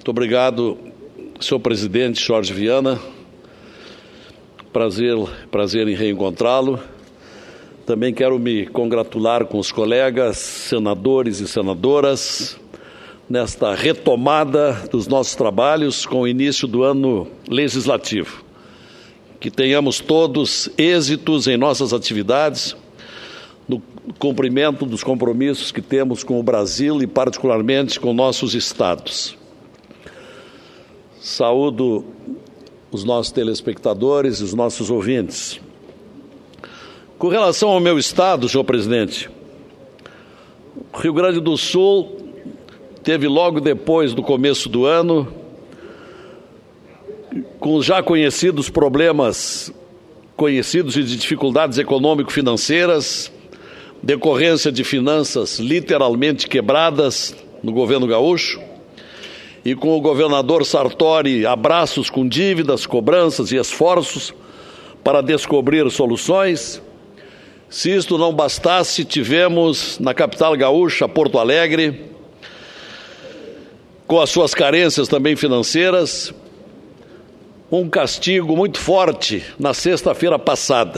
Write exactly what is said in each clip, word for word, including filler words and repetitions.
Muito obrigado, senhor presidente Jorge Viana. Prazer, prazer em reencontrá-lo. Também quero me congratular com os colegas, senadores e senadoras, nesta retomada dos nossos trabalhos com o início do ano legislativo. Que tenhamos todos êxitos em nossas atividades, no cumprimento dos compromissos que temos com o Brasil e particularmente com nossos estados. Saúdo os nossos telespectadores e os nossos ouvintes. Com relação ao meu estado, senhor presidente, o Rio Grande do Sul teve logo depois do começo do ano, com os já conhecidos problemas conhecidos e de dificuldades econômico-financeiras, decorrência de finanças literalmente quebradas no governo gaúcho, e com o governador Sartori a braços com dívidas, cobranças e esforços para descobrir soluções. Se isto não bastasse, tivemos na capital gaúcha, Porto Alegre, com as suas carências também financeiras, um castigo muito forte na sexta-feira passada,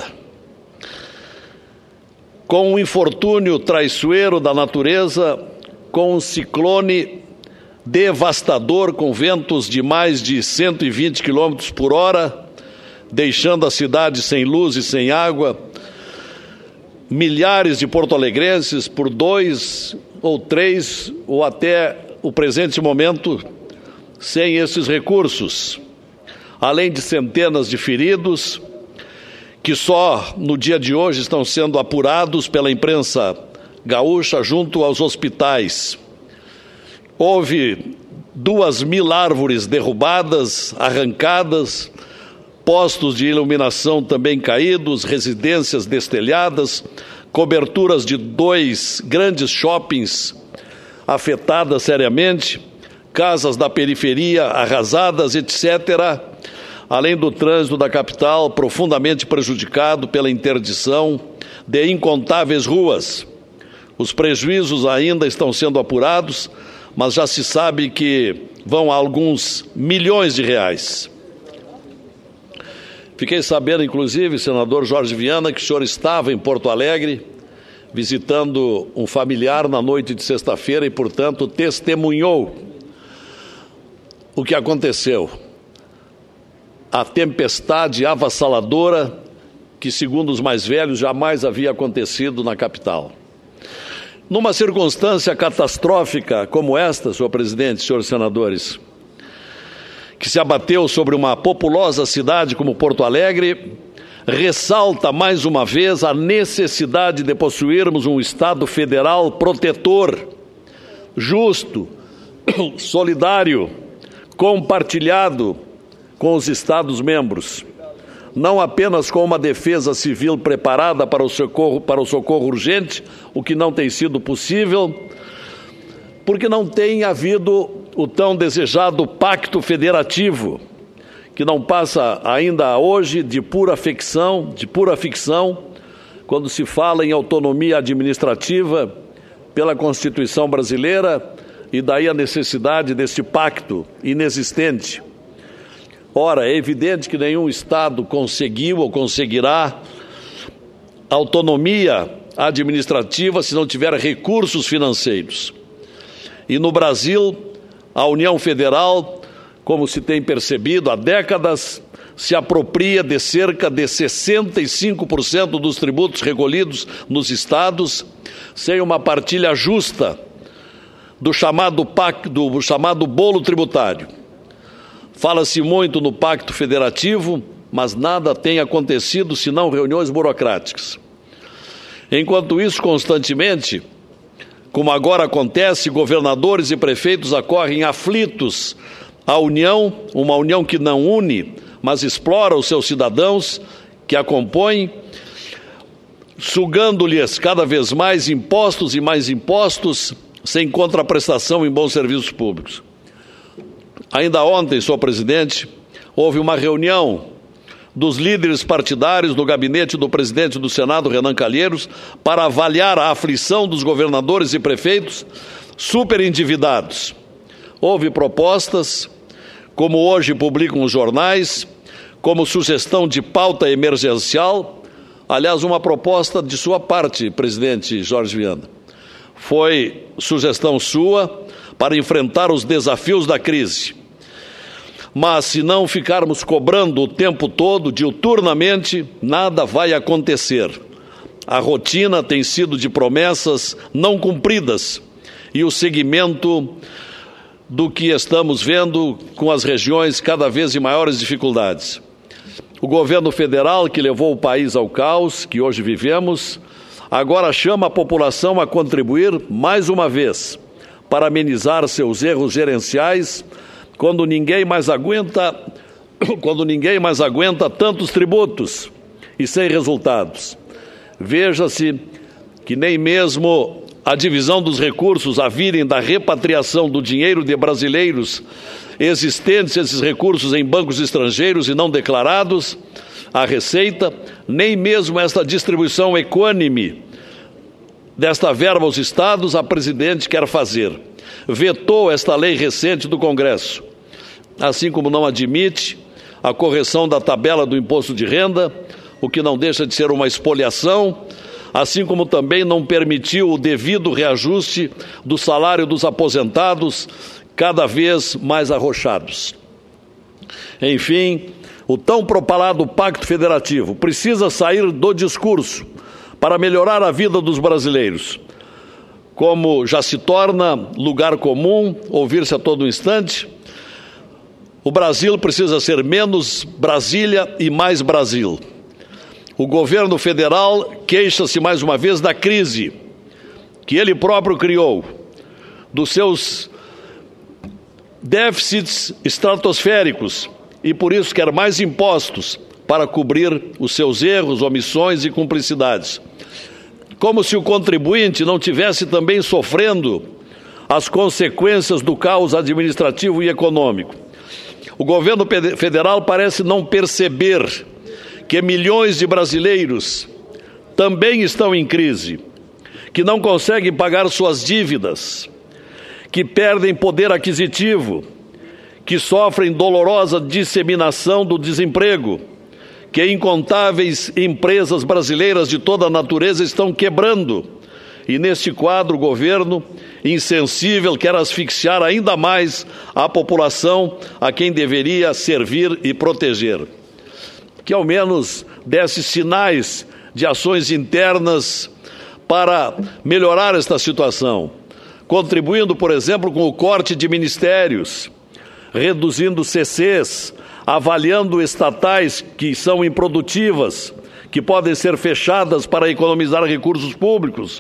com um infortúnio traiçoeiro da natureza, com um ciclone devastador com ventos de mais de cento e vinte quilômetros por hora, deixando a cidade sem luz e sem água, milhares de porto-alegrenses por dois ou três ou até o presente momento sem esses recursos, além de centenas de feridos que só no dia de hoje estão sendo apurados pela imprensa gaúcha junto aos hospitais. Houve duas mil árvores derrubadas, arrancadas, postos de iluminação também caídos, residências destelhadas, coberturas de dois grandes shoppings afetadas seriamente, casas da periferia arrasadas, etcétera, além do trânsito da capital profundamente prejudicado pela interdição de incontáveis ruas. Os prejuízos ainda estão sendo apurados, mas já se sabe que vão a alguns milhões de reais. Fiquei sabendo, inclusive, senador Jorge Viana, que o senhor estava em Porto Alegre, visitando um familiar na noite de sexta-feira e, portanto, testemunhou o que aconteceu. A tempestade avassaladora que, segundo os mais velhos, jamais havia acontecido na capital. Numa circunstância catastrófica como esta, senhor presidente, senhores senadores, que se abateu sobre uma populosa cidade como Porto Alegre, ressalta mais uma vez a necessidade de possuirmos um Estado federal protetor, justo, solidário, compartilhado com os Estados-membros, não apenas com uma defesa civil preparada para o socorro, para o socorro urgente, o que não tem sido possível, porque não tem havido o tão desejado pacto federativo, que não passa ainda hoje de pura ficção, de pura ficção, quando se fala em autonomia administrativa pela Constituição brasileira, e daí a necessidade desse pacto inexistente. Ora, é evidente que nenhum Estado conseguiu ou conseguirá autonomia administrativa se não tiver recursos financeiros. E no Brasil, a União Federal, como se tem percebido há décadas, se apropria de cerca de sessenta e cinco por cento dos tributos recolhidos nos estados, sem uma partilha justa do chamado pacto, do chamado bolo tributário. Fala-se muito no Pacto Federativo, mas nada tem acontecido senão reuniões burocráticas. Enquanto isso, constantemente, como agora acontece, governadores e prefeitos acorrem aflitos à União, uma União que não une, mas explora os seus cidadãos que a compõem, sugando-lhes cada vez mais impostos e mais impostos, sem contraprestação em bons serviços públicos. Ainda ontem, senhor presidente, houve uma reunião dos líderes partidários do gabinete do presidente do Senado, Renan Calheiros, para avaliar a aflição dos governadores e prefeitos superendividados. Houve propostas, como hoje publicam os jornais, como sugestão de pauta emergencial, aliás, uma proposta de sua parte, presidente Jorge Viana. Foi sugestão sua para enfrentar os desafios da crise. Mas se não ficarmos cobrando o tempo todo, diuturnamente, nada vai acontecer. A rotina tem sido de promessas não cumpridas e o seguimento do que estamos vendo com as regiões cada vez de maiores dificuldades. O governo federal, que levou o país ao caos que hoje vivemos, agora chama a população a contribuir mais uma vez para amenizar seus erros gerenciais, quando ninguém mais aguenta, quando ninguém mais aguenta tantos tributos e sem resultados. Veja-se que nem mesmo a divisão dos recursos a virem da repatriação do dinheiro de brasileiros existentes, esses recursos em bancos estrangeiros e não declarados, a Receita, nem mesmo esta distribuição equânime desta verba aos estados, a presidente quer fazer. Vetou esta lei recente do Congresso, assim como não admite a correção da tabela do imposto de renda, o que não deixa de ser uma expoliação, assim como também não permitiu o devido reajuste do salário dos aposentados, cada vez mais arrochados. Enfim, o tão propalado Pacto Federativo precisa sair do discurso para melhorar a vida dos brasileiros. Como já se torna lugar comum ouvir-se a todo instante, o Brasil precisa ser menos Brasília e mais Brasil. O governo federal queixa-se mais uma vez da crise que ele próprio criou, dos seus déficits estratosféricos e por isso quer mais impostos para cobrir os seus erros, omissões e cumplicidades. Como se o contribuinte não tivesse também sofrendo as consequências do caos administrativo e econômico. O governo federal parece não perceber que milhões de brasileiros também estão em crise, que não conseguem pagar suas dívidas, que perdem poder aquisitivo, que sofrem dolorosa disseminação do desemprego, que incontáveis empresas brasileiras de toda a natureza estão quebrando. E neste quadro o governo, insensível, quer asfixiar ainda mais a população a quem deveria servir e proteger. Que ao menos desse sinais de ações internas para melhorar esta situação, contribuindo, por exemplo, com o corte de ministérios, reduzindo C Cs, avaliando estatais que são improdutivas, que podem ser fechadas para economizar recursos públicos,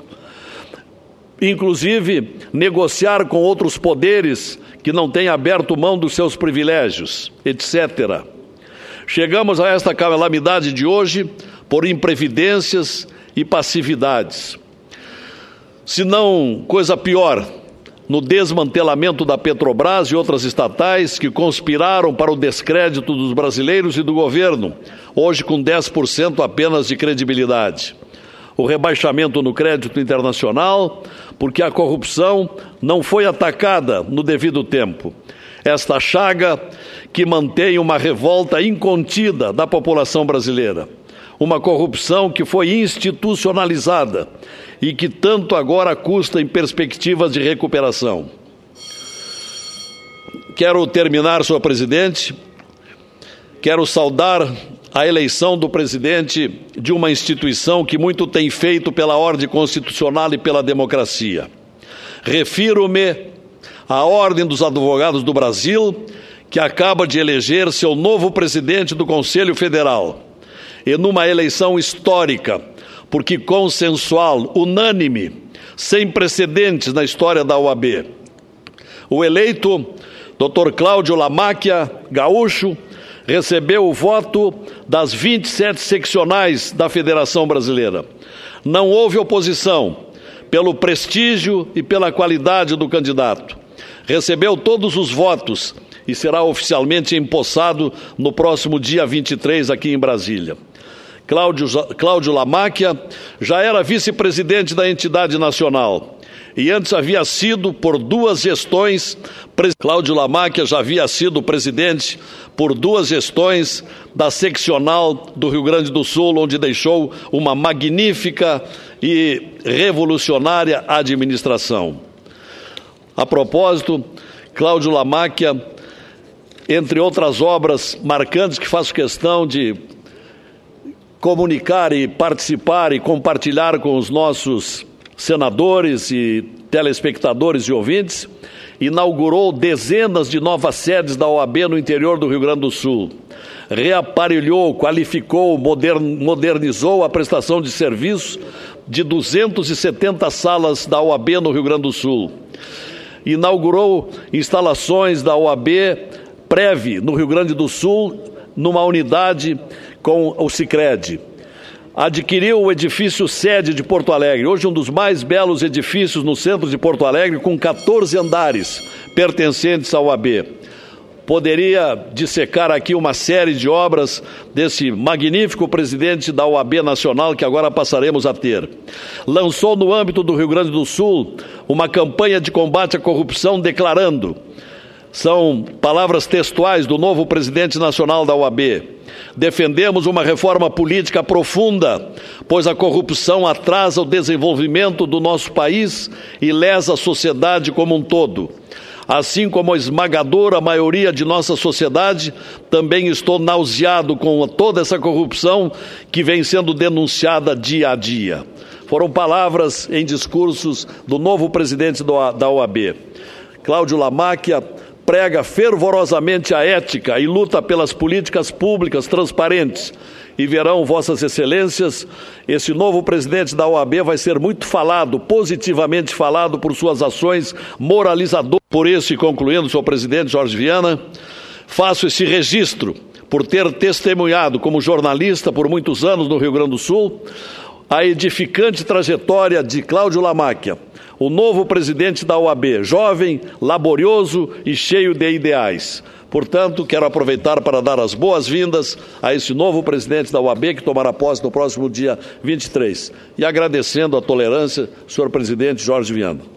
inclusive negociar com outros poderes que não têm aberto mão dos seus privilégios, etcétera. Chegamos a esta calamidade de hoje por imprevidências e passividades. Se não coisa pior, no desmantelamento da Petrobras e outras estatais que conspiraram para o descrédito dos brasileiros e do governo, hoje com dez por cento apenas de credibilidade. O rebaixamento no crédito internacional, porque a corrupção não foi atacada no devido tempo. Esta chaga que mantém uma revolta incontida da população brasileira. Uma corrupção que foi institucionalizada e que tanto agora custa em perspectivas de recuperação. Quero terminar, senhor presidente, quero saudar a eleição do presidente de uma instituição que muito tem feito pela ordem constitucional e pela democracia. Refiro-me à Ordem dos Advogados do Brasil, que acaba de eleger seu novo presidente do Conselho Federal. E numa eleição histórica, porque consensual, unânime, sem precedentes na história da O A B. O eleito, doutor Cláudio Lamáquia, gaúcho, recebeu o voto das vinte e sete seccionais da Federação Brasileira. Não houve oposição, pelo prestígio e pela qualidade do candidato. Recebeu todos os votos e será oficialmente empossado no próximo dia vinte e três aqui em Brasília. Cláudio, Cláudio Lamáquia já era vice-presidente da entidade nacional e antes havia sido por duas gestões, Cláudio Lamáquia já havia sido presidente por duas gestões da seccional do Rio Grande do Sul, onde deixou uma magnífica e revolucionária administração. A propósito, Cláudio Lamáquia, entre outras obras marcantes que faço questão de comunicar e participar e compartilhar com os nossos senadores e telespectadores e ouvintes, inaugurou dezenas de novas sedes da O A B no interior do Rio Grande do Sul. Reaparelhou, qualificou, modernizou a prestação de serviços de duzentas e setenta salas da O A B no Rio Grande do Sul. Inaugurou instalações da O A B Prev no Rio Grande do Sul, numa unidade com o Sicredi. Adquiriu o edifício sede de Porto Alegre, hoje um dos mais belos edifícios no centro de Porto Alegre, com quatorze andares pertencentes à O A B. Poderia dissecar aqui uma série de obras desse magnífico presidente da O A B Nacional, que agora passaremos a ter. Lançou no âmbito do Rio Grande do Sul uma campanha de combate à corrupção, declarando, são palavras textuais do novo presidente nacional da O A B: defendemos uma reforma política profunda, pois a corrupção atrasa o desenvolvimento do nosso país e lesa a sociedade como um todo. Assim como a esmagadora maioria de nossa sociedade, também estou nauseado com toda essa corrupção que vem sendo denunciada dia a dia. Foram palavras em discursos do novo presidente da O A B. Cláudio Lamáquia prega fervorosamente a ética e luta pelas políticas públicas transparentes. E verão, vossas excelências, esse novo presidente da O A B vai ser muito falado, positivamente falado, por suas ações moralizadoras. Por isso, e concluindo, senhor presidente Jorge Viana, faço esse registro por ter testemunhado como jornalista por muitos anos no Rio Grande do Sul a edificante trajetória de Cláudio Lamáquia, o novo presidente da O A B, jovem, laborioso e cheio de ideais. Portanto, quero aproveitar para dar as boas-vindas a esse novo presidente da O A B, que tomará posse no próximo dia vinte e três. E agradecendo a tolerância, senhor presidente Jorge Viana.